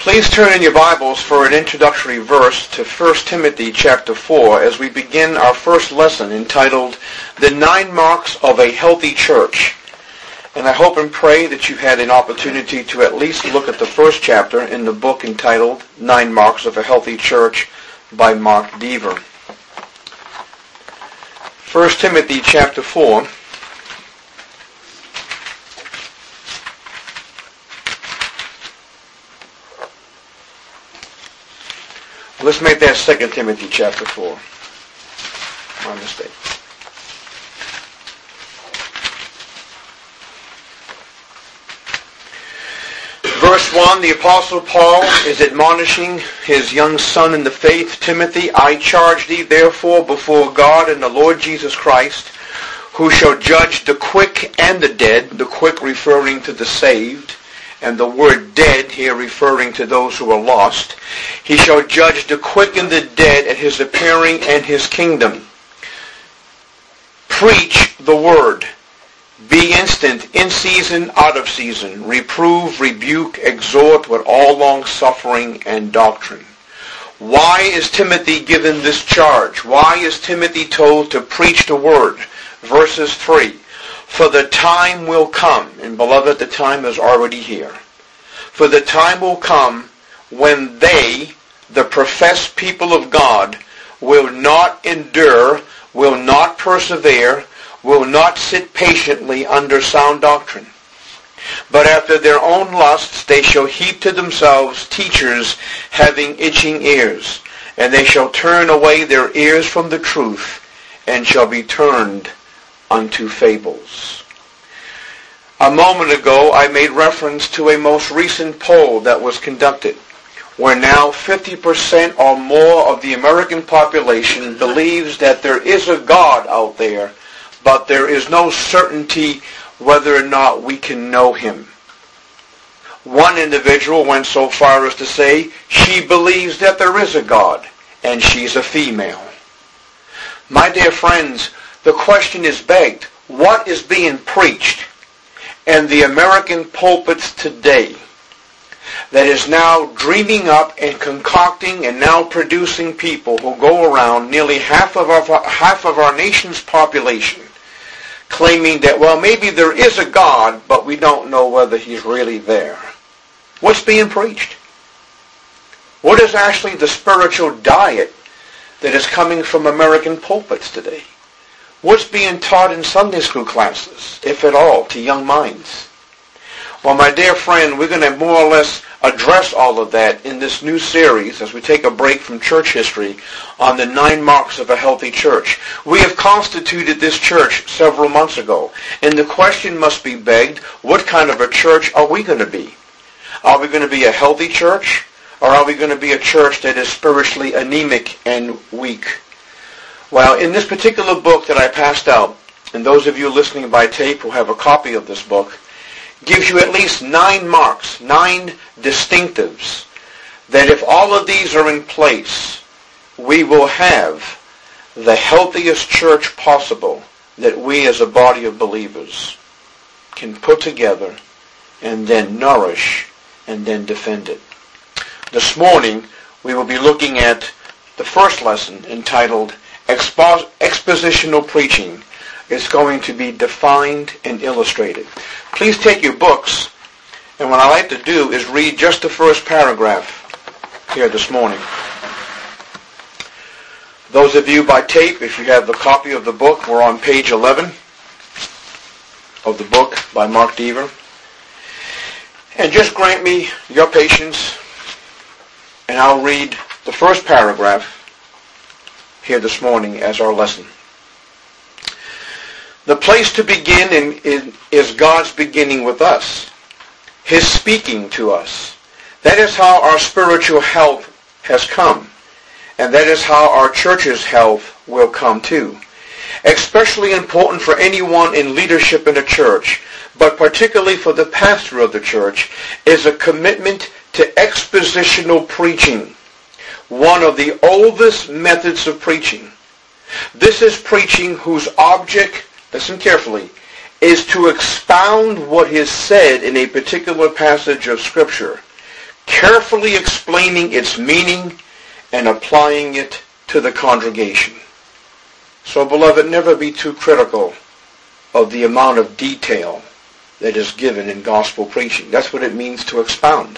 Please turn in your Bibles for an introductory verse to 1 Timothy chapter 4 as we begin our first lesson entitled, The 9 Marks of a Healthy Church. And I hope and pray that you had an opportunity to at least look at the first chapter in the book entitled 9 Marks of a Healthy Church by Mark Dever. 1 Timothy chapter 4. Let's make that 2 Timothy chapter 4. My mistake. Verse 1, the Apostle Paul is admonishing his young son in the faith, Timothy, I charge thee therefore before God and the Lord Jesus Christ, who shall judge the quick and the dead, the quick referring to the saved, and the word dead here referring to those who are lost. He shall judge the quick and the dead at his appearing and his kingdom. Preach the word. Be instant, in season, out of season. Reprove, rebuke, exhort with all long suffering and doctrine. Why is Timothy given this charge? Why is Timothy told to preach the word? Verses 3. For the time will come, and beloved, the time is already here. For the time will come when they, the professed people of God, will not endure, will not persevere, will not sit patiently under sound doctrine. But after their own lusts they shall heap to themselves teachers having itching ears, and they shall turn away their ears from the truth, and shall be turned unto fables. A moment ago I made reference to a most recent poll that was conducted, where now 50% or more of the American population believes that there is a God out there, but there is no certainty whether or not we can know him. One individual went so far as to say she believes that there is a God, and she's a female. My dear friends, the question is begged, what is being preached in the American pulpits today that is now dreaming up and concocting and now producing people who go around, nearly half of our nation's population, claiming that, well, maybe there is a God, but we don't know whether he's really there? What's being preached? What is actually the spiritual diet that is coming from American pulpits today? What's being taught in Sunday school classes, if at all, to young minds? Well, my dear friend, we're going to more or less address all of that in this new series as we take a break from church history on the 9 marks of a healthy church. We have constituted this church several months ago, and the question must be begged, what kind of a church are we going to be? Are we going to be a healthy church, or are we going to be a church that is spiritually anemic and weak? Well, in this particular book that I passed out, and those of you listening by tape who have a copy of this book, gives you at least 9 marks, 9 distinctives, that if all of these are in place, we will have the healthiest church possible that we as a body of believers can put together and then nourish and then defend it. This morning, we will be looking at the first lesson entitled Expositional Preaching. It's going to be defined and illustrated. Please take your books, and what I like to do is read just the first paragraph here this morning. Those of you by tape, if you have the copy of the book, we're on page 11 of the book by Mark Dever. And just grant me your patience, and I'll read the first paragraph here this morning as our lesson. The place to begin is God's beginning with us, his speaking to us. That is how our spiritual health has come, and that is how our church's health will come too. Especially important for anyone in leadership in a church, but particularly for the pastor of the church, is a commitment to expositional preaching, one of the oldest methods of preaching. This is preaching whose object, listen carefully, is to expound what is said in a particular passage of Scripture, carefully explaining its meaning and applying it to the congregation. So, beloved, never be too critical of the amount of detail that is given in gospel preaching. That's what it means to expound.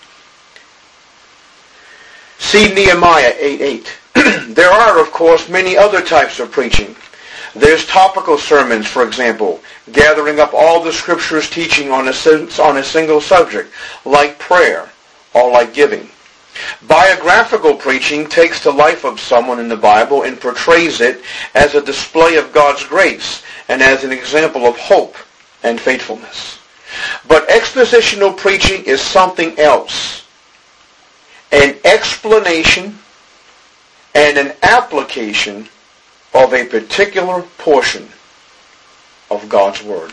See Nehemiah 8:8. There are, of course, many other types of preaching. There's topical sermons, for example, gathering up all the Scriptures teaching on a single subject, like prayer or like giving. Biographical preaching takes the life of someone in the Bible and portrays it as a display of God's grace and as an example of hope and faithfulness. But expositional preaching is something else. An explanation and an application of a particular portion of God's Word.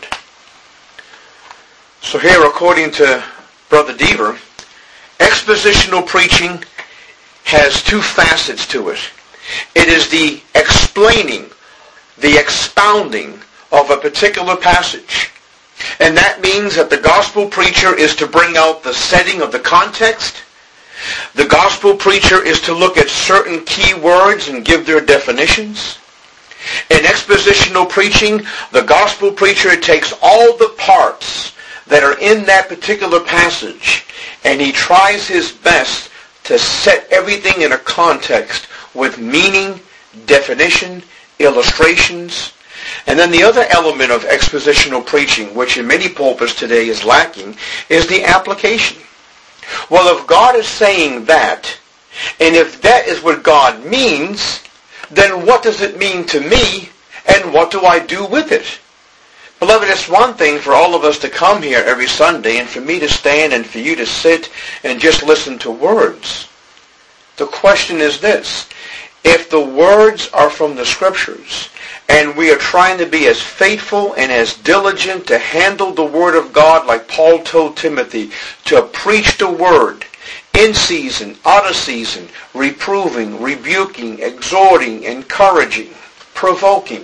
So here, according to Brother Deaver, expositional preaching has two facets to it. It is the explaining, the expounding of a particular passage. And that means that the gospel preacher is to bring out the setting of the context. The gospel preacher is to look at certain key words and give their definitions. In expositional preaching, the gospel preacher takes all the parts that are in that particular passage and he tries his best to set everything in a context with meaning, definition, illustrations. And then the other element of expositional preaching, which in many pulpits today is lacking, is the application. Well, if God is saying that, and if that is what God means, then what does it mean to me, and what do I do with it? Beloved, it's one thing for all of us to come here every Sunday, and for me to stand and for you to sit and just listen to words. The question is this: if the words are from the Scriptures, and we are trying to be as faithful and as diligent to handle the Word of God like Paul told Timothy, to preach the Word in season, out of season, reproving, rebuking, exhorting, encouraging, provoking,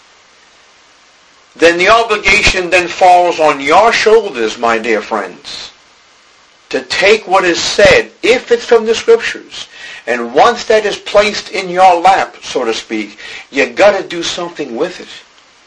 then the obligation then falls on your shoulders, my dear friends, to take what is said, if it's from the Scriptures, and once that is placed in your lap, so to speak, you got to do something with it.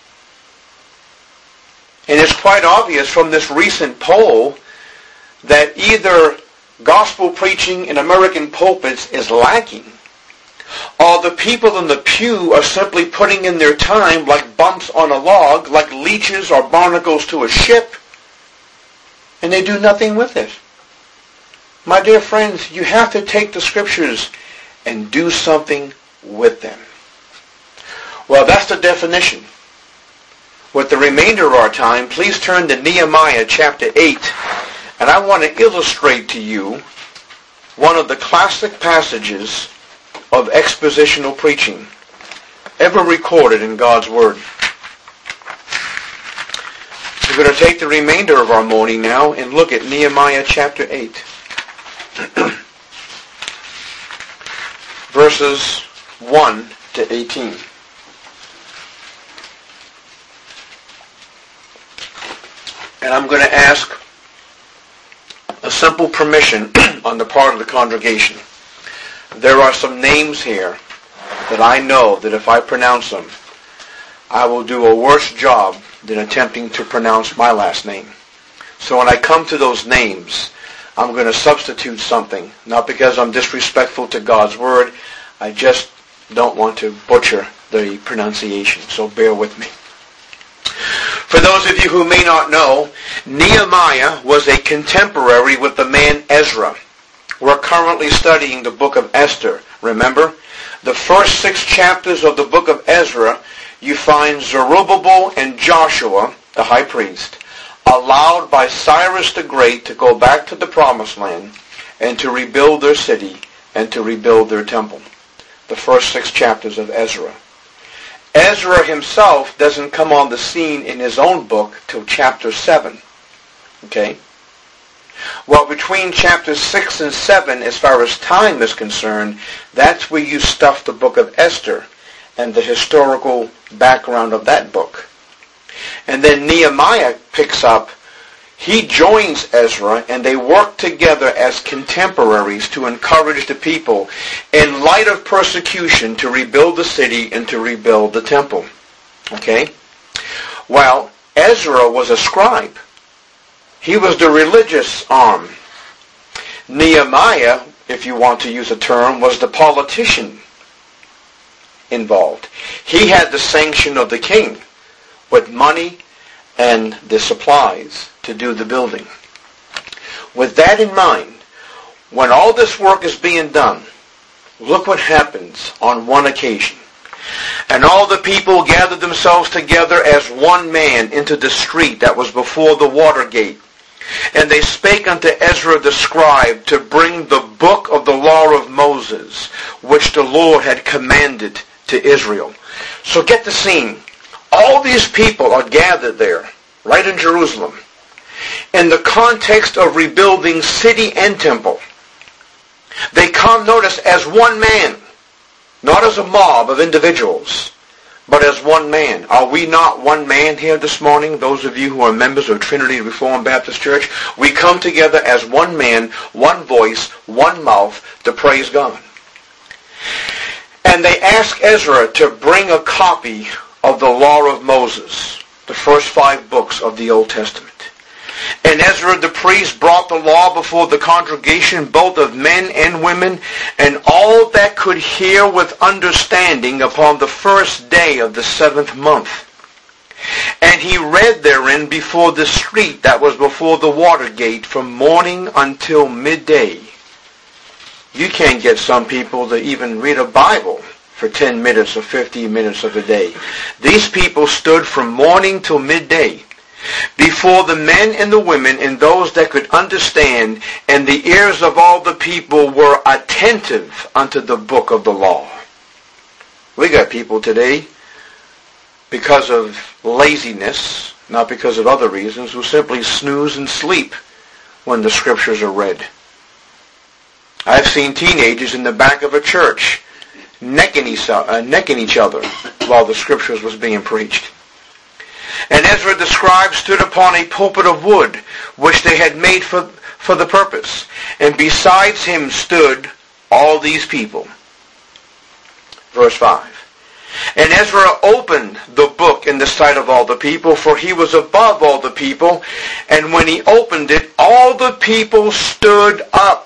And it's quite obvious from this recent poll that either gospel preaching in American pulpits is lacking, or the people in the pew are simply putting in their time like bumps on a log, like leeches or barnacles to a ship, and they do nothing with it. My dear friends, you have to take the Scriptures and do something with them. Well, that's the definition. With the remainder of our time, please turn to Nehemiah chapter 8, and I want to illustrate to you one of the classic passages of expositional preaching ever recorded in God's Word. We're going to take the remainder of our morning now and look at Nehemiah chapter 8. Verses 1 to 18. And I'm going to ask a simple permission on the part of the congregation. There are some names here that I know that if I pronounce them, I will do a worse job than attempting to pronounce my last name. So when I come to those names, I'm going to substitute something, not because I'm disrespectful to God's Word. I just don't want to butcher the pronunciation, so bear with me. For those of you who may not know, Nehemiah was a contemporary with the man Ezra. We're currently studying the book of Esther. Remember, the first 6 chapters of the book of Ezra, you find Zerubbabel and Joshua, the high priest, allowed by Cyrus the Great to go back to the promised land and to rebuild their city and to rebuild their temple. The first 6 chapters of Ezra. Ezra himself doesn't come on the scene in his own book till chapter 7. Okay? Well, between chapters 6 and 7, as far as time is concerned, that's where you stuff the book of Esther and the historical background of that book. And then Nehemiah picks up he joins Ezra, and they work together as contemporaries to encourage the people in light of persecution to rebuild the city and to rebuild the temple. Okay? Well, Ezra was a scribe. He was the religious arm. Nehemiah, if you want to use a term, was the politician involved. He had the sanction of the king with money and the supplies to do the building. With that in mind, when all this work is being done, look what happens on one occasion. And all the people gathered themselves together as one man into the street that was before the water gate. And they spake unto Ezra the scribe to bring the book of the law of Moses, which the Lord had commanded to Israel. So get the scene. All these people are gathered there, right in Jerusalem, in the context of rebuilding city and temple. They come, notice, as one man, not as a mob of individuals, but as one man. Are we not one man here this morning? Those of you who are members of Trinity Reformed Baptist Church, we come together as one man, one voice, one mouth to praise God. And they ask Ezra to bring a copy of the law of Moses, the first 5 books of the Old Testament. And Ezra the priest brought the law before the congregation, both of men and women, and all that could hear with understanding upon the first day of the 7th month. And he read therein before the street that was before the water gate from morning until midday. You can't get some people to even read a Bible for 10 minutes or 15 minutes of a day. These people stood from morning till midday before the men and the women and those that could understand, and the ears of all the people were attentive unto the book of the law. We got people today, because of laziness, not because of other reasons, who simply snooze and sleep when the scriptures are read. I've seen teenagers in the back of a church necking each other while the scriptures was being preached. And Ezra the scribe stood upon a pulpit of wood, which they had made for the purpose. And besides him stood all these people. Verse 5. And Ezra opened the book in the sight of all the people, for he was above all the people. And when he opened it, all the people stood up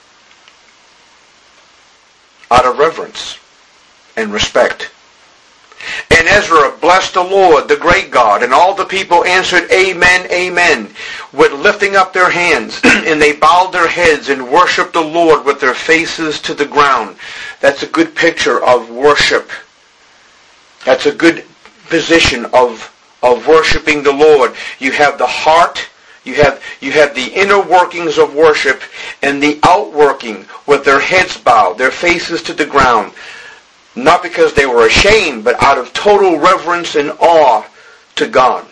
out of reverence and respect. And Ezra blessed the Lord, the great God, and all the people answered, Amen, Amen, with lifting up their hands. And they bowed their heads and worshiped the Lord with their faces to the ground. That's a good picture of worship. That's a good position of worshiping the Lord. You have the heart, you have the inner workings of worship, and the outworking with their heads bowed, their faces to the ground. Not because they were ashamed, but out of total reverence and awe to God.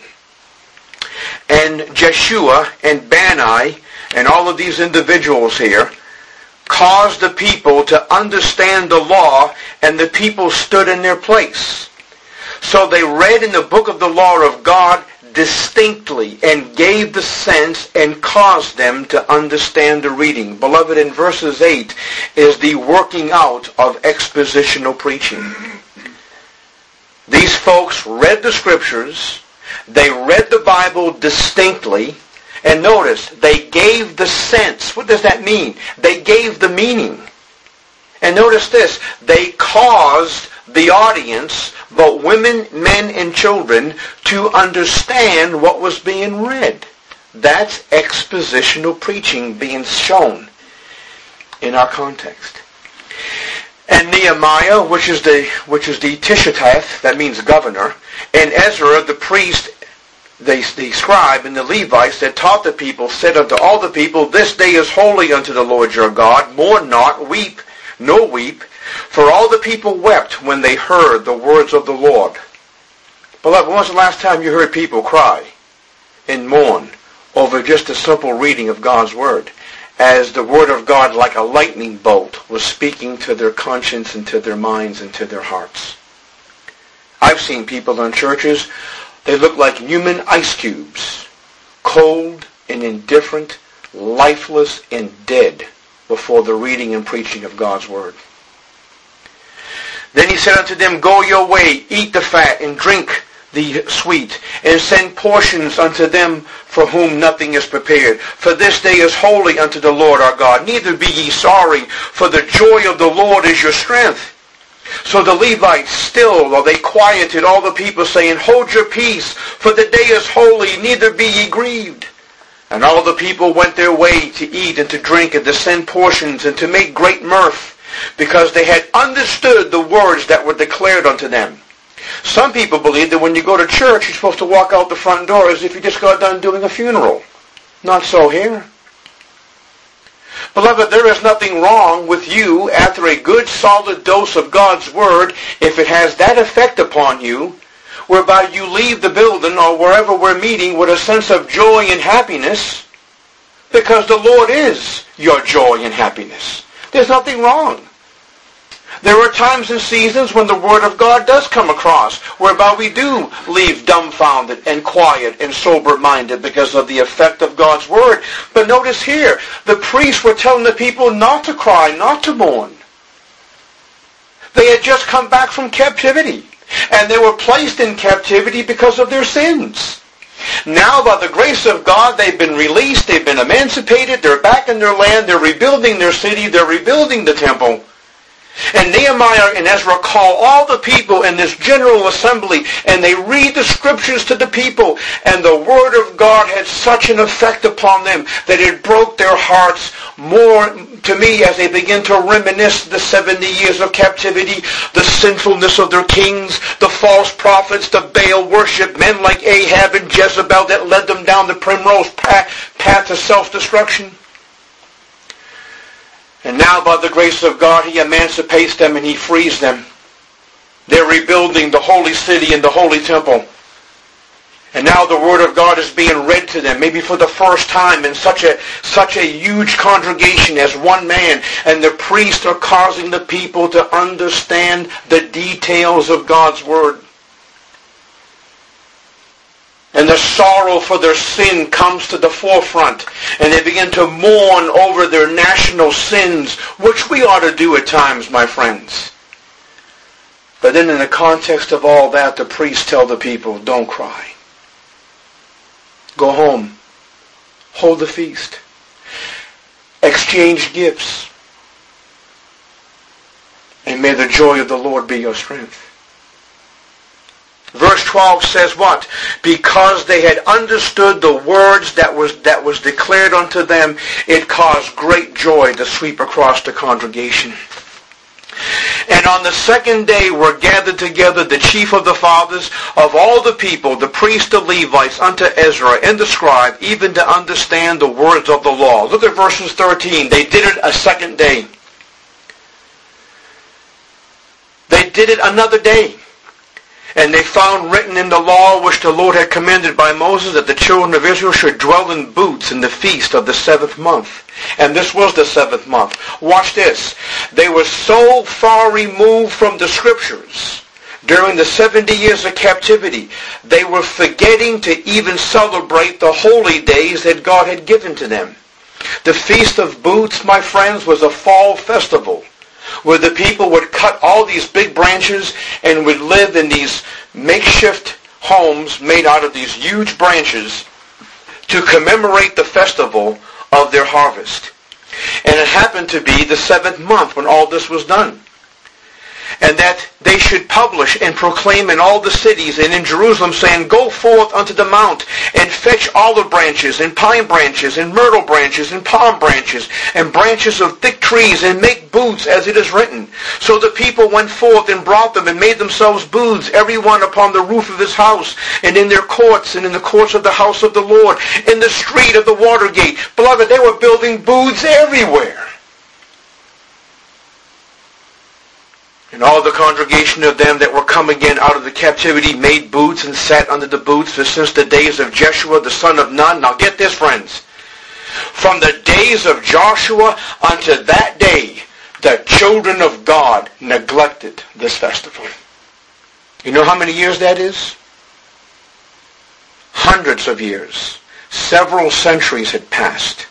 And Jeshua and Bani and all of these individuals here caused the people to understand the law, and the people stood in their place. So they read in the book of the law of God distinctly and gave the sense and caused them to understand the reading. Beloved, in verses 8 is the working out of expositional preaching. These folks read the scriptures, they read the Bible distinctly, and notice, they gave the sense. What does that mean? They gave the meaning. And notice this, they caused the audience, both women, men, and children, to understand what was being read. That's expositional preaching being shown in our context. And Nehemiah, which is the Tishatath, that means governor, and Ezra, the priest, the scribe, and the Levites that taught the people, said unto all the people, This day is holy unto the Lord your God. Mourn not, weep, no weep. For all the people wept when they heard the words of the Lord. Beloved, when was the last time you heard people cry and mourn over just a simple reading of God's Word, as the Word of God, like a lightning bolt, was speaking to their conscience and to their minds and to their hearts? I've seen people in churches, they look like human ice cubes, cold, and indifferent, lifeless, and dead before the reading and preaching of God's word. Then he said unto them, Go your way, eat the fat, and drink the sweet, and send portions unto them for whom nothing is prepared. For this day is holy unto the Lord our God. Neither be ye sorry, for the joy of the Lord is your strength. So the Levites still, while they quieted all the people, saying, Hold your peace, for the day is holy, neither be ye grieved. And all the people went their way to eat and to drink and to send portions and to make great mirth, because they had understood the words that were declared unto them. Some people believe that when you go to church, you're supposed to walk out the front door as if you just got done doing a funeral. Not so here. Beloved, there is nothing wrong with you after a good solid dose of God's Word, if it has that effect upon you, whereby you leave the building or wherever we're meeting with a sense of joy and happiness, because the Lord is your joy and happiness. There's nothing wrong. There are times and seasons when the Word of God does come across, whereby we do leave dumbfounded and quiet and sober-minded because of the effect of God's Word. But notice here, the priests were telling the people not to cry, not to mourn. They had just come back from captivity, and they were placed in captivity because of their sins. Now, by the grace of God, they've been released, they've been emancipated, they're back in their land, they're rebuilding their city, they're rebuilding the temple. And Nehemiah and Ezra call all the people in this general assembly, and they read the scriptures to the people, and the Word of God had such an effect upon them that it broke their hearts more to me as they begin to reminisce the 70 years of captivity, the sinfulness of their kings, the false prophets, the Baal worship, men like Ahab and Jezebel that led them down the primrose path to self-destruction. And now, by the grace of God, He emancipates them and He frees them. They're rebuilding the holy city and the holy temple. And now the Word of God is being read to them, maybe for the first time in such a huge congregation as one man. And the priests are causing the people to understand the details of God's Word. And the sorrow for their sin comes to the forefront. And they begin to mourn over their national sins, which we ought to do at times, my friends. But then in the context of all that, the priests tell the people, don't cry. Go home. Hold the feast. Exchange gifts. And may the joy of the Lord be your strength. Verse 12 says what? Because they had understood the words that was declared unto them, it caused great joy to sweep across the congregation. And on the second day were gathered together the chief of the fathers of all the people, the priests, the Levites, unto Ezra and the scribe, even to understand the words of the law. Look at verses 13. They did it a second day. They did it another day. And they found written in the law which the Lord had commanded by Moses that the children of Israel should dwell in booths in the feast of the 7th month. And this was the 7th month. Watch this. They were so far removed from the Scriptures during the 70 years of captivity, they were forgetting to even celebrate the holy days that God had given to them. The Feast of Booths, my friends, was a fall festival, where the people would cut all these big branches and would live in these makeshift homes made out of these huge branches to commemorate the festival of their harvest. And it happened to be the 7th month when all this was done. And that they should publish and proclaim in all the cities and in Jerusalem, saying, Go forth unto the mount, and fetch olive branches, and pine branches, and myrtle branches, and palm branches, and branches of thick trees, and make booths, as it is written. So the people went forth and brought them, and made themselves booths, every one upon the roof of his house, and in their courts, and in the courts of the house of the Lord, in the street of the water gate. Beloved, they were building booths everywhere. And all the congregation of them that were come again out of the captivity made booths and sat under the booths since the days of Jeshua the son of Nun. Now get this, friends. From the days of Joshua unto that day, the children of God neglected this festival. You know how many years that is? Hundreds of years. Several centuries had passed.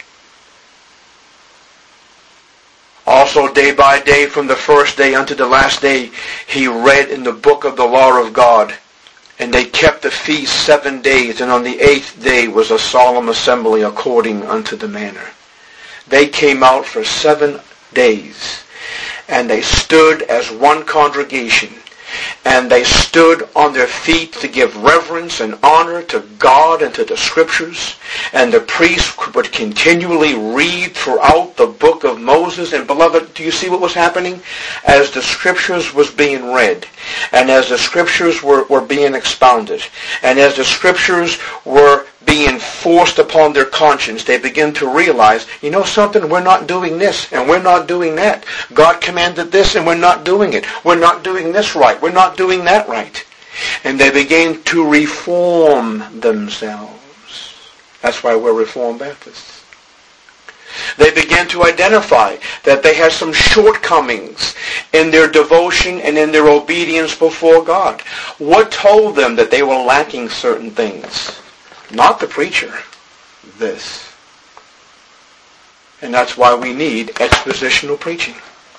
Also, day by day, from the first day unto the last day, he read in the book of the law of God. And they kept the feast 7 days, and on the 8th day was a solemn assembly according unto the manner. They came out for 7 days, and they stood as one congregation, and they stood on their feet to give reverence and honor to God and to the Scriptures. And the priest would continually read throughout the book of Moses. And beloved, do you see what was happening? As the Scriptures was being read, and as the Scriptures were being expounded, and as the Scriptures were being forced upon their conscience, they begin to realize, you know something, we're not doing this and we're not doing that. God commanded this and we're not doing it. We're not doing this right. We're not doing that right. And they begin to reform themselves. That's why we're Reformed Baptists. They began to identify that they had some shortcomings in their devotion and in their obedience before God. What told them that they were lacking certain things? Not the preacher. This. And that's why we need expositional preaching.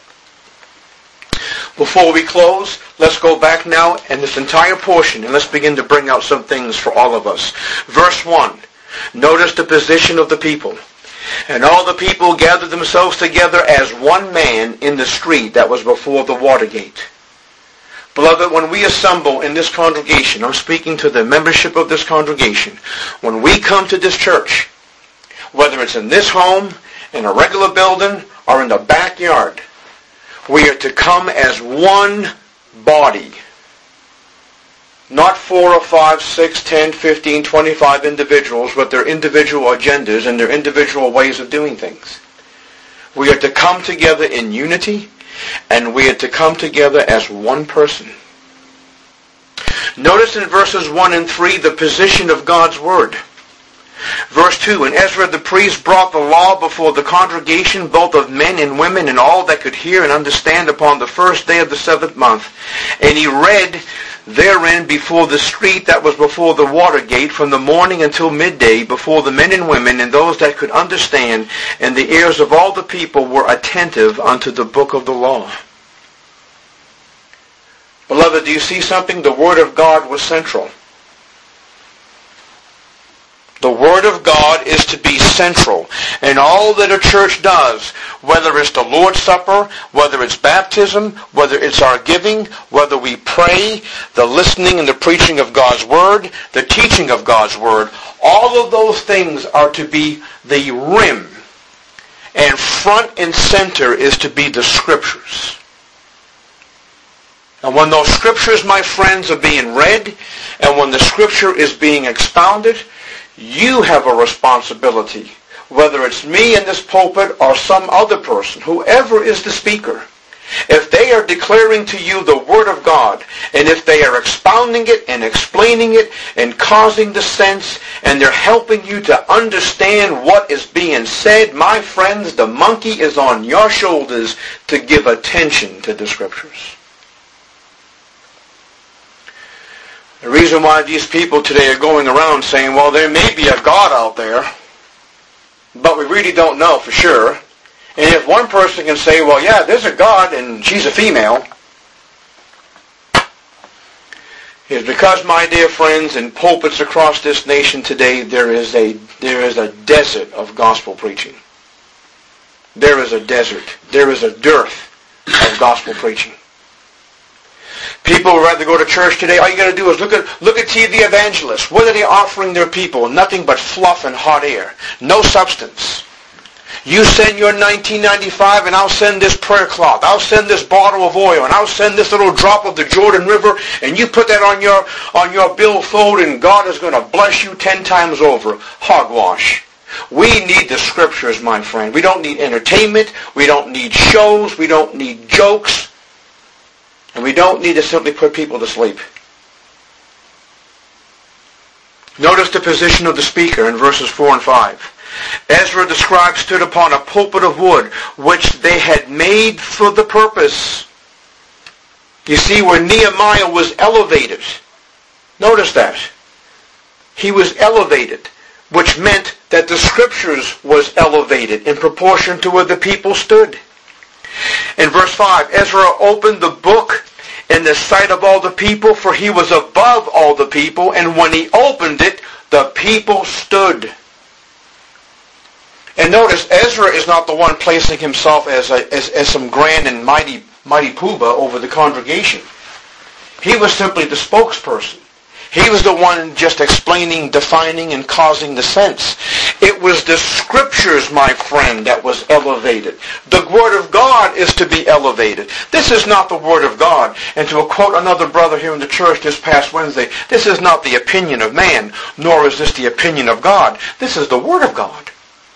Before we close, let's go back now in this entire portion and let's begin to bring out some things for all of us. Verse 1. Notice the position of the people. And all the people gathered themselves together as one man in the street that was before the water gate. Beloved, when we assemble in this congregation, I'm speaking to the membership of this congregation, when we come to this church, whether it's in this home, in a regular building, or in the backyard, we are to come as one body. Not 4 or 5, 6, 10, 15, 25 individuals with their individual agendas and their individual ways of doing things. We are to come together in unity, and we are to come together as one person. Notice in verses 1 and 3 the position of God's Word. Verse 2, And Ezra the priest brought the law before the congregation, both of men and women, and all that could hear and understand upon the first day of the 7th month. And he read therein before the street that was before the water gate from the morning until midday before the men and women and those that could understand, and the ears of all the people were attentive unto the book of the law. Beloved, do you see something? The Word of God was central. The Word of God is to be central in all that a church does, whether it's the Lord's Supper, whether it's baptism, whether it's our giving, whether we pray, the listening and the preaching of God's Word, the teaching of God's Word. All of those things are to be the rim, and front and center is to be the Scriptures. And when those Scriptures, my friends, are being read, and when the Scripture is being expounded, you have a responsibility, whether it's me in this pulpit or some other person, whoever is the speaker. If they are declaring to you the Word of God, and if they are expounding it and explaining it and causing the sense, and they're helping you to understand what is being said, my friends, the monkey is on your shoulders to give attention to the Scriptures. The reason why these people today are going around saying, well, there may be a God out there, but we really don't know for sure. And if one person can say, well, yeah, there's a God and she's a female, it's because, my dear friends, in pulpits across this nation today, there is a desert of gospel preaching. There is a desert. There is a dearth of gospel preaching. People would rather go to church today. All you got to do is look at TV evangelists. What are they offering their people? Nothing but fluff and hot air. No substance. You send your $19.95 and I'll send this prayer cloth. I'll send this bottle of oil and I'll send this little drop of the Jordan River, and you put that on your billfold and God is going to bless you 10 times over. Hogwash. We need the Scriptures, my friend. We don't need entertainment. We don't need shows. We don't need jokes. And we don't need to simply put people to sleep. Notice the position of the speaker in verses 4 and 5. Ezra the scribe stood upon a pulpit of wood, which they had made for the purpose. You see, where Nehemiah was elevated. Notice that. He was elevated. which meant that the Scriptures was elevated in proportion to where the people stood. In verse 5, Ezra opened the book in the sight of all the people, for he was above all the people, and when he opened it, the people stood. And notice, Ezra is not the one placing himself as some grand and mighty poobah over the congregation. He was simply the spokesperson. He was the one just explaining, defining, and causing the sense. It was the Scriptures, my friend, that was elevated. The Word of God is to be elevated. This is not the Word of God. And to quote another brother here in the church this past Wednesday, this is not the opinion of man, nor is this the opinion of God. This is the Word of God.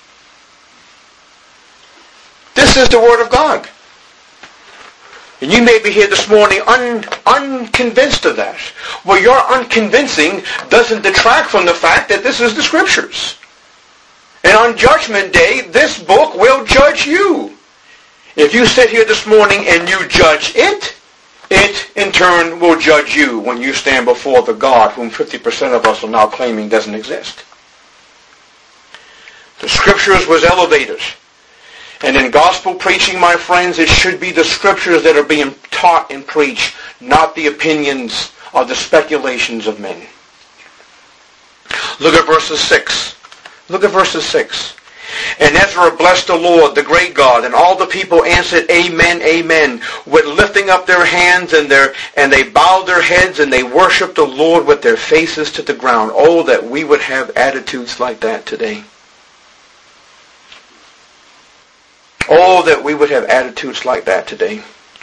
This is the Word of God. And you may be here this morning unconvinced of that. Well, your unconvincing doesn't detract from the fact that this is the Scriptures. And on Judgment Day, this book will judge you. If you sit here this morning and you judge it, it in turn will judge you when you stand before the God whom 50% of us are now claiming doesn't exist. The Scriptures was elevated. And in gospel preaching, my friends, it should be the Scriptures that are being taught and preached, not the opinions or the speculations of men. Look at verses 6. Look at verses 6. And Ezra blessed the Lord, the great God, and all the people answered, Amen, Amen, with lifting up their hands, and they bowed their heads, and they worshiped the Lord with their faces to the ground. Oh, that we would have attitudes like that today. Oh, that we would have attitudes like that today.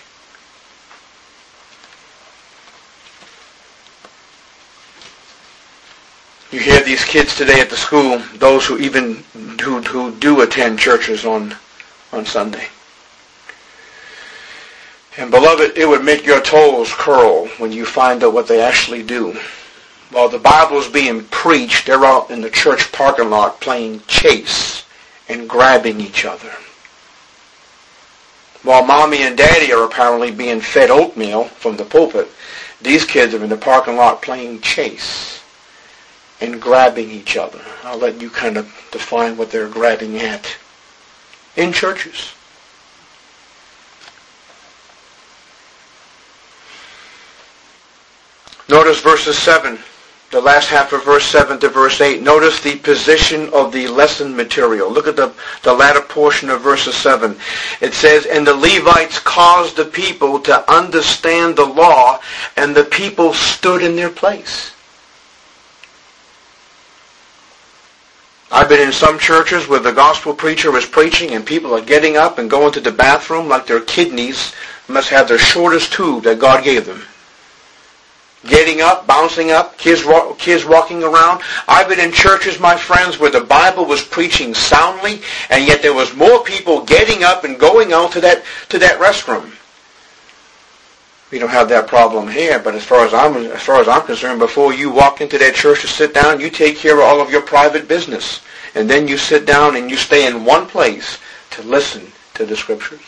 You hear these kids today at the school, those who do attend churches on Sunday. And beloved, it would make your toes curl when you find out what they actually do. While the Bible is being preached, they're out in the church parking lot playing chase and grabbing each other. While mommy and daddy are apparently being fed oatmeal from the pulpit, these kids are in the parking lot playing chase and grabbing each other. I'll let you kind of define what they're grabbing at in churches. Notice verses 7. The last half of verse 7 to verse 8. Notice the position of the lesson material. Look at the latter portion of verses 7. It says, And the Levites caused the people to understand the law, and the people stood in their place. I've been in some churches where the gospel preacher is preaching and people are getting up and going to the bathroom like their kidneys must have their shortest tube that God gave them. Getting up, bouncing up, kids walking around. I've been in churches, my friends, where the Bible was preaching soundly, and yet there was more people getting up and going out to that restroom. We don't have that problem here, but as far as I'm concerned, before you walk into that church to sit down, you take care of all of your private business, and then you sit down and you stay in one place to listen to the Scriptures.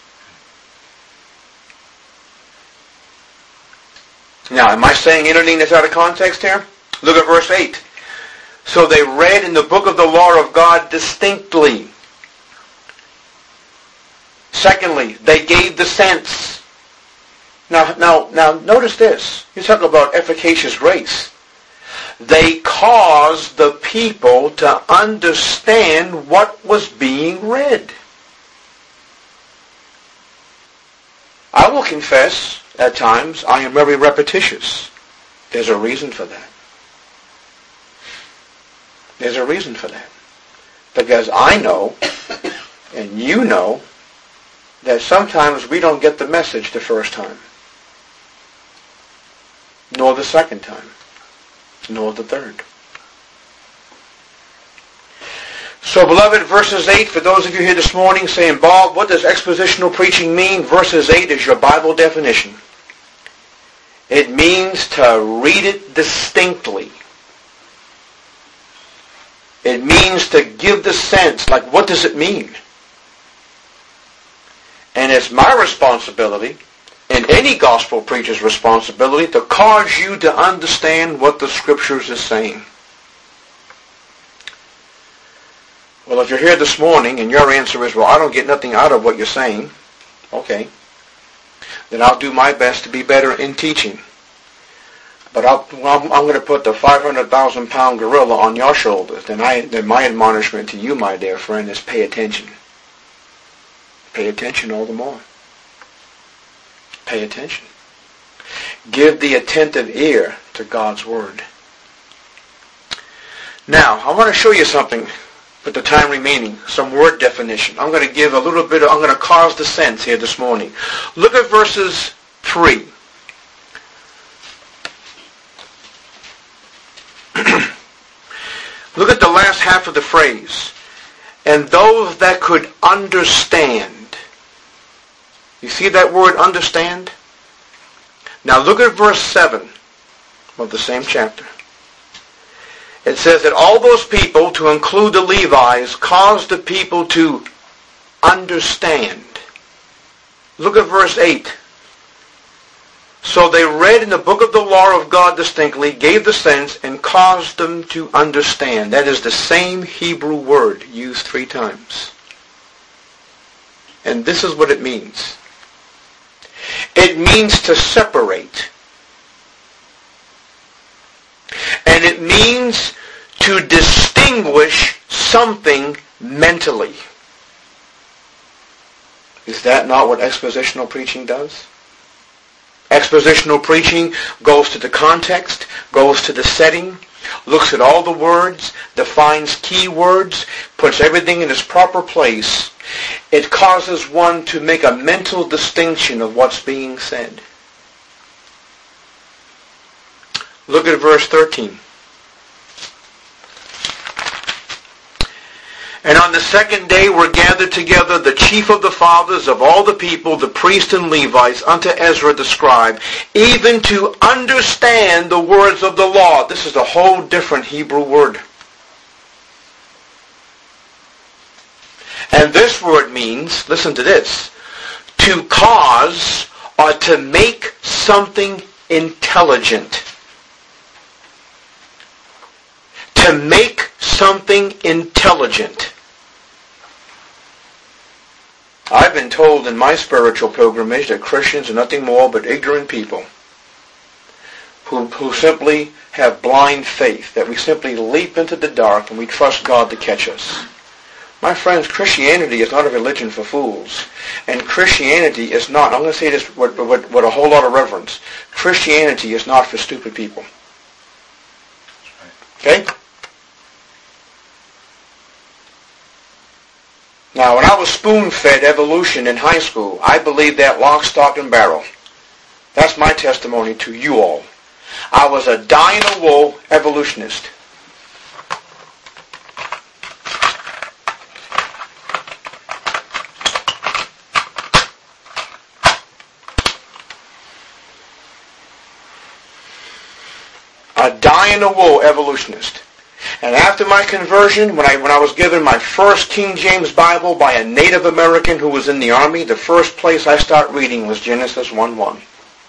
Now, am I saying anything that's out of context here? Look at verse 8. So they read in the book of the law of God distinctly. Secondly, they gave the sense. Now, notice this. You talk about efficacious grace. They caused the people to understand what was being read. I will confess, at times, I am very repetitious. There's a reason for that. There's a reason for that. Because I know, and you know, that sometimes we don't get the message the first time. Nor the second time. Nor the third. So, beloved, verses 8, for those of you here this morning saying, Bob, what does expositional preaching mean? Verses 8 is your Bible definition. It means to read it distinctly. It means to give the sense, like, what does it mean? And it's my responsibility, and any gospel preacher's responsibility, to cause you to understand what the Scriptures is saying. Well, if you're here this morning and your answer is, well, I don't get nothing out of what you're saying, okay, then I'll do my best to be better in teaching. But I'm going to put the 500,000-pound gorilla on your shoulders. Then my admonishment to you, my dear friend, is pay attention. Pay attention all the more. Pay attention. Give the attentive ear to God's Word. Now, I want to show you something with the time remaining, some word definition. I'm going to give a little bit, I'm going to cause the sense here this morning. Look at verses 3. Look at the last half of the phrase. And those that could understand. You see that word understand? Now look at verse 7 of the same chapter. It says that all those people, to include the Levites, caused the people to understand. Look at verse 8. So they read in the book of the law of God distinctly, gave the sense, and caused them to understand. That is the same Hebrew word used 3 times. And this is what it means. It means to separate. And it means to distinguish something mentally. Is that not what expositional preaching does? Expositional preaching goes to the context, goes to the setting, looks at all the words, defines key words, puts everything in its proper place. It causes one to make a mental distinction of what's being said. Look at verse 13. And on the second day were gathered together the chief of the fathers of all the people, the priests and Levites, unto Ezra the scribe, even to understand the words of the law. This is a whole different Hebrew word. And this word means, listen to this, to cause or to make something intelligent. To make something intelligent. I've been told in my spiritual pilgrimage that Christians are nothing more but ignorant people who simply have blind faith, that we simply leap into the dark and we trust God to catch us. My friends, Christianity is not a religion for fools. And Christianity is not, I'm going to say this with a whole lot of reverence, Christianity is not for stupid people. Okay? Now, when I was spoon-fed evolution in high school, I believed that lock, stock, and barrel. That's my testimony to you all. I was a dyed-in-the-wool evolutionist. A dyed-in-the-wool evolutionist. And after my conversion, when I was given my first King James Bible by a Native American who was in the Army, the first place I started reading was Genesis 1:1.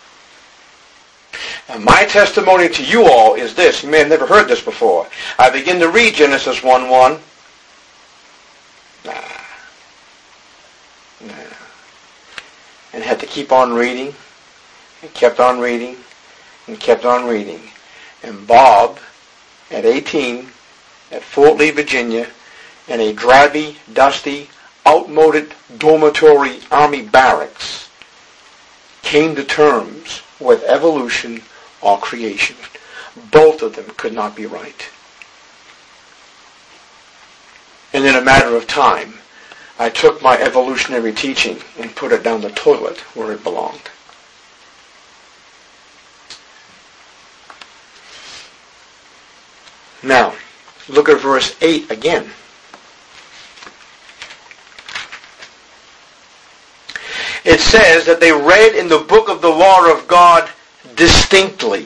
And my testimony to you all is this. You may have never heard this before. I begin to read Genesis 1:1. And had to keep on reading, and kept on reading, and kept on reading. And Bob, at 18, at Fort Lee, Virginia, in a drabby, dusty, outmoded dormitory army barracks, came to terms with evolution or creation. Both of them could not be right. And in a matter of time, I took my evolutionary teaching and put it down the toilet where it belonged. Now, look at verse 8 again. It says that they read in the book of the law of God distinctly.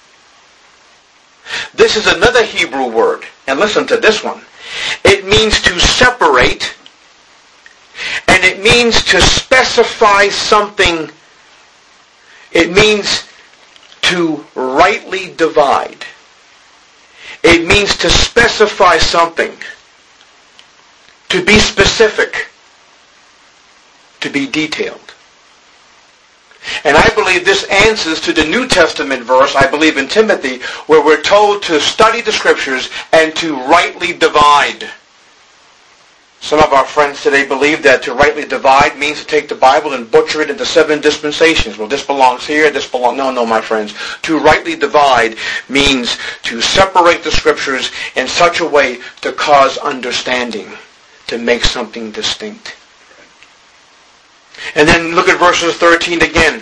This is another Hebrew word. And listen to this one. It means to separate, and it means to specify something. It means to rightly divide. It means to specify something. to be specific, to be detailed. And I believe this answers to the New Testament verse, I believe in Timothy, where we're told to study the Scriptures and to rightly divide. Some of our friends today believe that to rightly divide means to take the Bible and butcher it into 7 dispensations. Well, this belongs here, this belongs... No, my friends. To rightly divide means to separate the Scriptures in such a way to cause understanding, to make something distinct. And then look at verses 13 again.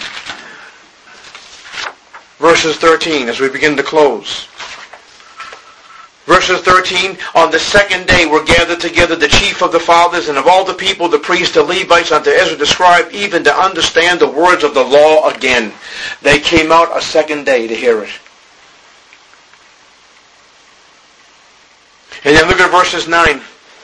Verses 13 as we begin to close. Verses 13, on the second day were gathered together the chief of the fathers and of all the people, the priests, the Levites, unto Ezra the scribe, even to understand the words of the law again. They came out a second day to hear it. And then look at verses 9.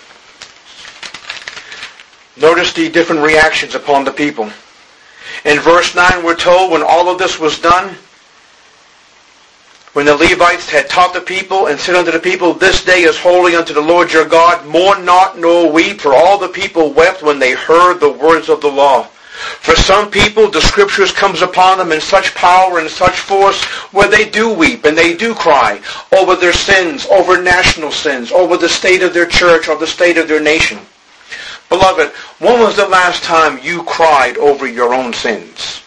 Notice the different reactions upon the people. In verse 9 we're told when all of this was done, when the Levites had taught the people and said unto the people, this day is holy unto the Lord your God, mourn not nor weep, for all the people wept when they heard the words of the law. For some people the Scriptures comes upon them in such power and such force where they do weep and they do cry over their sins, over national sins, over the state of their church or the state of their nation. Beloved, when was the last time you cried over your own sins?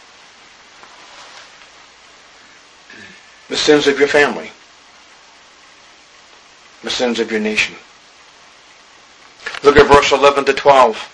The sins of your family. The sins of your nation. Look at verse 11 to 12.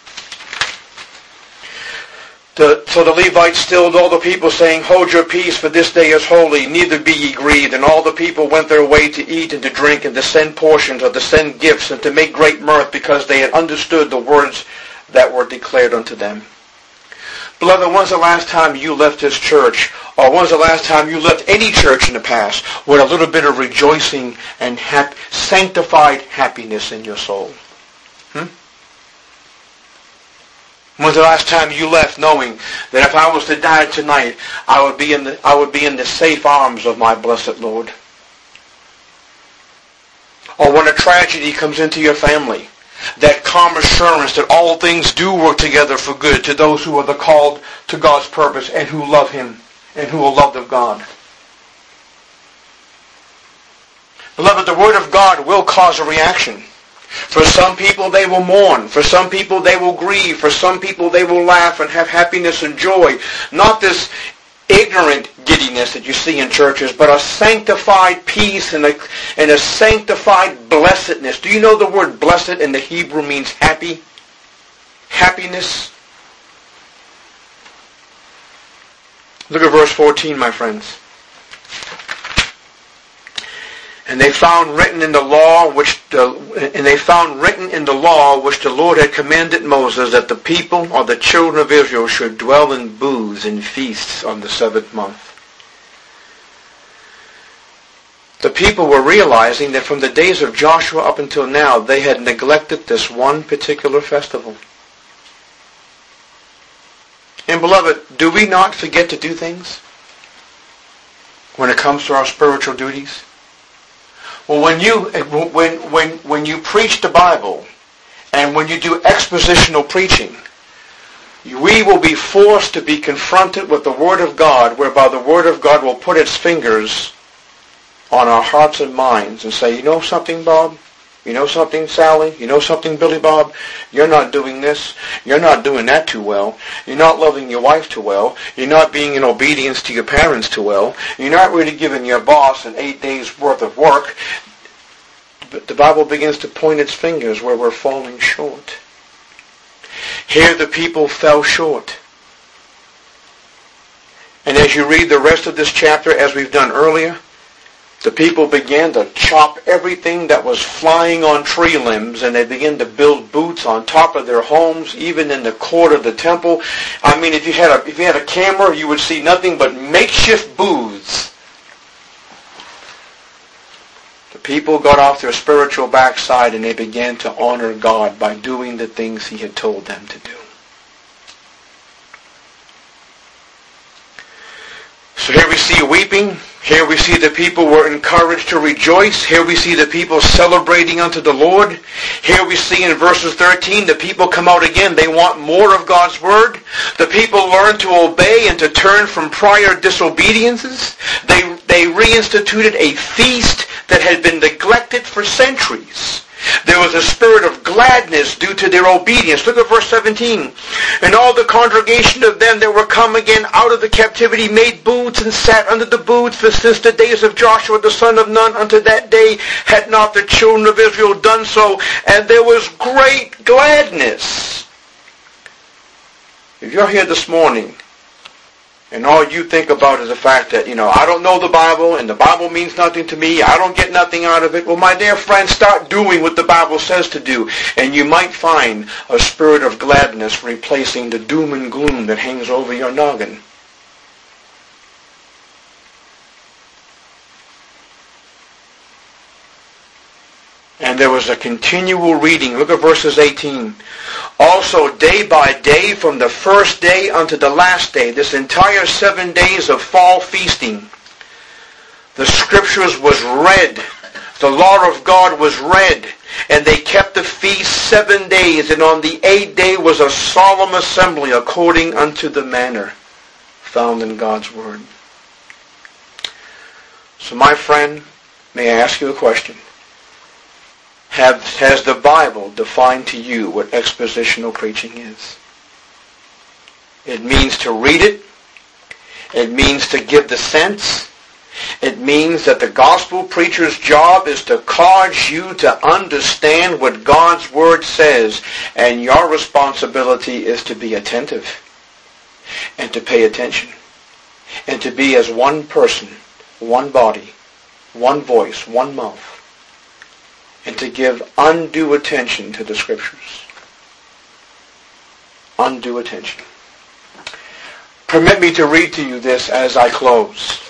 So the Levites stilled all the people, saying, hold your peace, for this day is holy, neither be ye grieved. And all the people went their way to eat and to drink and to send portions or to send gifts and to make great mirth, because they had understood the words that were declared unto them. Beloved, when's the last time you left this church, or when's the last time you left any church in the past with a little bit of rejoicing and sanctified happiness in your soul? When's the last time you left knowing that if I was to die tonight, I would be in the safe arms of my blessed Lord? Or when a tragedy comes into your family, that calm assurance that all things do work together for good to those who are the called to God's purpose and who love Him and who are loved of God. Beloved, the Word of God will cause a reaction. For some people they will mourn. For some people they will grieve. For some people they will laugh and have happiness and joy. Not this ignorant giddiness that you see in churches, but a sanctified peace and a sanctified blessedness. Do you know the word blessed in the Hebrew means happy? Happiness. Look at verse 14, my friends. And they found written in the law which the Lord had commanded Moses, that the people or the children of Israel should dwell in booths and feasts on the 7th month. The people were realizing that from the days of Joshua up until now, they had neglected this one particular festival. And beloved, do we not forget to do things when it comes to our spiritual duties? Well, when you preach the Bible and when you do expositional preaching, we will be forced to be confronted with the Word of God, whereby the Word of God will put its fingers on our hearts and minds and say, you know something, Bob? You know something, Sally? You know something, Billy Bob? You're not doing this. You're not doing that too well. You're not loving your wife too well. You're not being in obedience to your parents too well. You're not really giving your boss an 8 days worth of work. But the Bible begins to point its fingers where we're falling short. Here the people fell short. And as you read the rest of this chapter, as we've done earlier, the people began to chop everything that was flying on tree limbs, and they began to build booths on top of their homes, even in the court of the temple. I mean, if you had a camera, you would see nothing but makeshift booths. The people got off their spiritual backside, and they began to honor God by doing the things He had told them to do. So here we see weeping. Here we see the people were encouraged to rejoice. Here we see the people celebrating unto the Lord. Here we see in verses 13, the people come out again. They want more of God's word. The people learn to obey and to turn from prior disobediences. They reinstituted a feast that had been neglected for centuries. There was a spirit of gladness due to their obedience. Look at verse 17. And all the congregation of them that were come again out of the captivity made booths and sat under the booths, for since the days of Joshua the son of Nun unto that day had not the children of Israel done so, and there was great gladness. If you're here this morning, and all you think about is the fact that, I don't know the Bible, and the Bible means nothing to me, I don't get nothing out of it. Well, my dear friend, start doing what the Bible says to do, and you might find a spirit of gladness replacing the doom and gloom that hangs over your noggin. And there was a continual reading. Look at verses 18. Also day by day, from the first day unto the last day, this entire 7 days of fall feasting, the scriptures was read. The law of God was read. And they kept the feast 7 days. And on the 8th day was a solemn assembly according unto the manner found in God's word. So my friend, may I ask you a question? Has the Bible defined to you what expositional preaching is? It means to read it. It means to give the sense. It means that the gospel preacher's job is to cause you to understand what God's word says, and your responsibility is to be attentive and to pay attention and to be as one person, one body, one voice, one mouth, and to give undue attention to the scriptures. Undue attention. Permit me to read to you this as I close.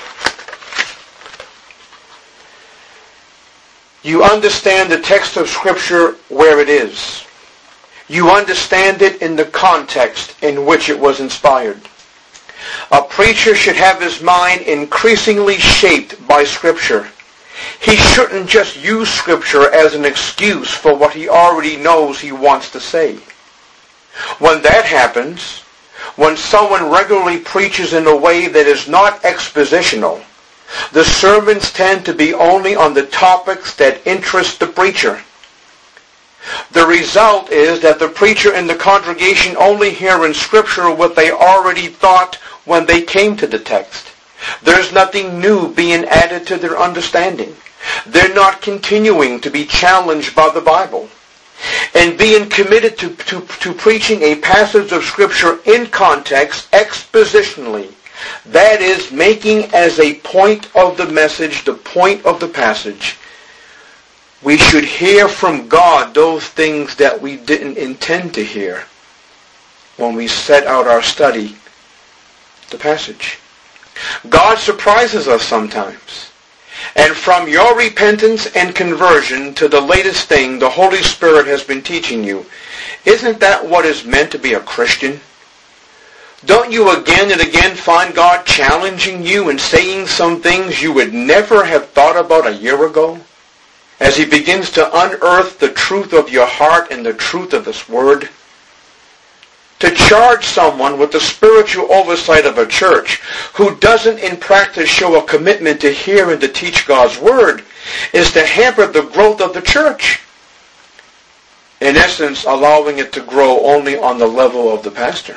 You understand the text of Scripture where it is. You understand it in the context in which it was inspired. A preacher should have his mind increasingly shaped by Scripture. He shouldn't just use Scripture as an excuse for what he already knows he wants to say. When that happens, when someone regularly preaches in a way that is not expositional, the sermons tend to be only on the topics that interest the preacher. The result is that the preacher and the congregation only hear in Scripture what they already thought when they came to the text. There's nothing new being added to their understanding. They're not continuing to be challenged by the Bible. And being committed to preaching a passage of Scripture in context, expositionally, that is, making as a point of the message the point of the passage, we should hear from God those things that we didn't intend to hear when we set out our study, the passage. God surprises us sometimes. And from your repentance and conversion to the latest thing the Holy Spirit has been teaching you, isn't that what is meant to be a Christian? Don't you again and again find God challenging you and saying some things you would never have thought about a year ago? As He begins to unearth the truth of your heart and the truth of this Word? To charge someone with the spiritual oversight of a church who doesn't in practice show a commitment to hear and to teach God's Word is to hamper the growth of the church. In essence, allowing it to grow only on the level of the pastor.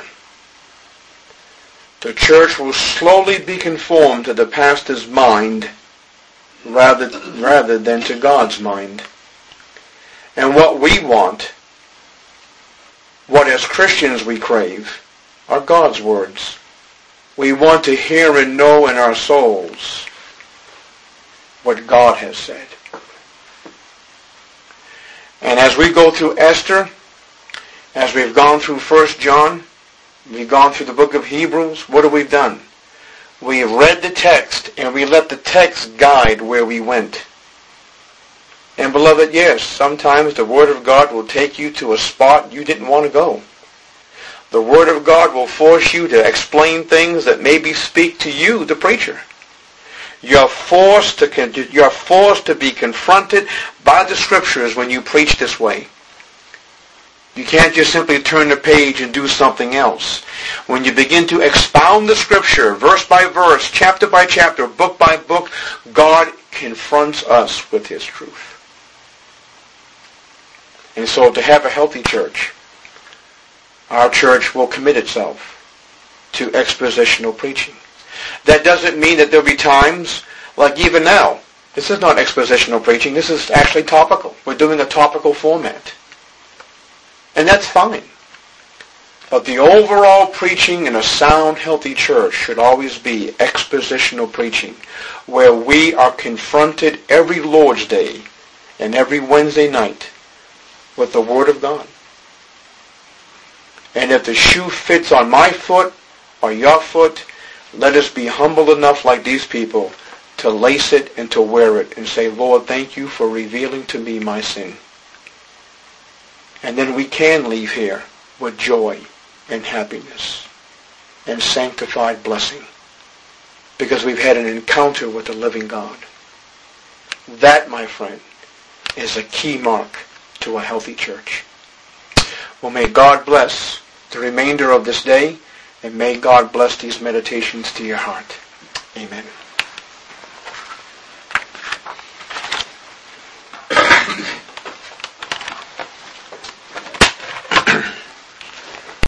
The church will slowly be conformed to the pastor's mind rather than to God's mind. And what we want, what as Christians we crave, are God's words. We want to hear and know in our souls what God has said. And as we go through Esther, as we've gone through 1 John, we've gone through the book of Hebrews, what have we done? We read the text and we let the text guide where we went. And beloved, yes, sometimes the Word of God will take you to a spot you didn't want to go. The Word of God will force you to explain things that maybe speak to you, the preacher. You're forced to be confronted by the Scriptures when you preach this way. You can't just simply turn the page and do something else. When you begin to expound the Scripture, verse by verse, chapter by chapter, book by book, God confronts us with His truth. And so to have a healthy church, our church will commit itself to expositional preaching. That doesn't mean that there'll be times, like even now, this is not expositional preaching, this is actually topical. We're doing a topical format. And that's fine. But the overall preaching in a sound, healthy church should always be expositional preaching, where we are confronted every Lord's Day and every Wednesday night with the Word of God. And if the shoe fits on my foot or your foot, let us be humble enough like these people to lace it and to wear it and say, Lord, thank you for revealing to me my sin. And then we can leave here with joy and happiness and sanctified blessing because we've had an encounter with the living God. That, my friend, is a key mark to a healthy church. Well, may God bless the remainder of this day, and may God bless these meditations to your heart. Amen.